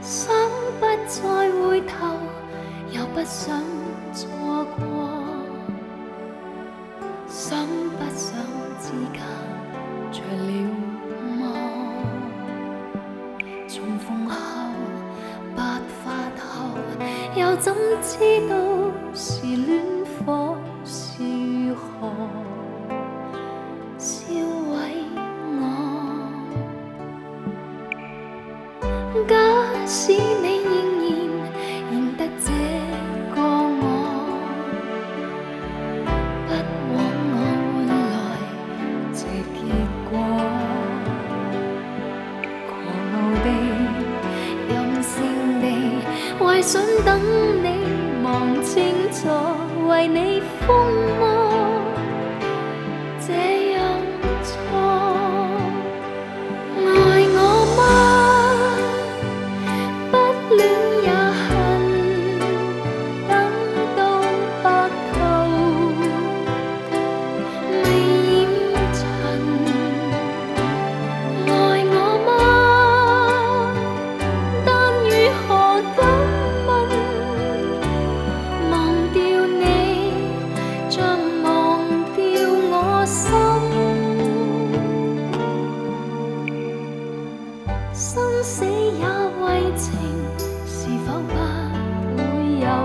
想不再回頭，又不想錯過，想不想之間着了魔？重逢後，白髮後，又怎知道是戀火是何燒毀我？假使你仍然認得這個我，不枉我換來這結果。狂傲地、任性地，為想等你望清楚，為你瘋魔，這樣錯。愛我嗎？不戀也恨，等到白頭，未染塵。愛我嗎？但如何敢問？忘掉你，像忘掉我心。生死也為情，是否不會有？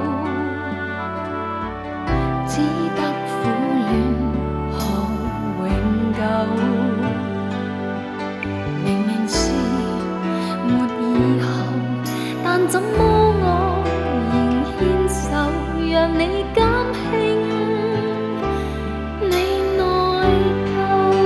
只得苦戀何永久？明明是沒以後，但怎麼我仍牽手，讓你減輕你內疚。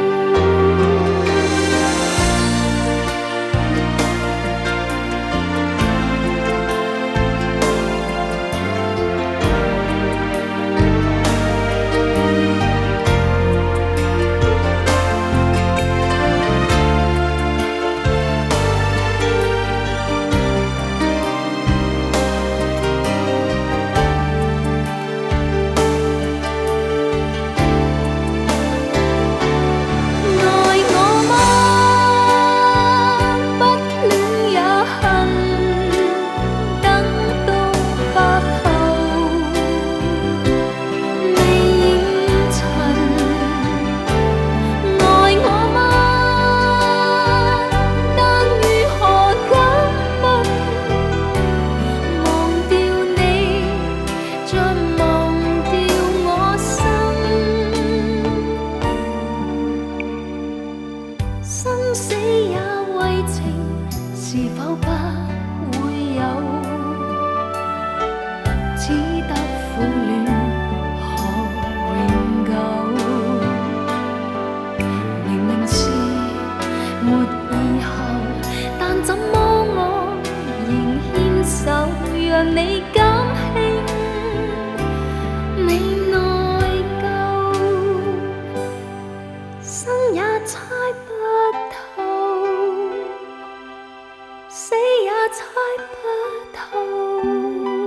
愛我嗎？不戀也恨，等到白頭，未染塵。愛我嗎？但如何敢問？忘掉你，像忘掉我心。生死也為情，是否不會有？只得苦戀何永久？明明是沒以後，但怎麼我仍牽手，讓你減輕你內疚。生也猜不透，死也猜不透。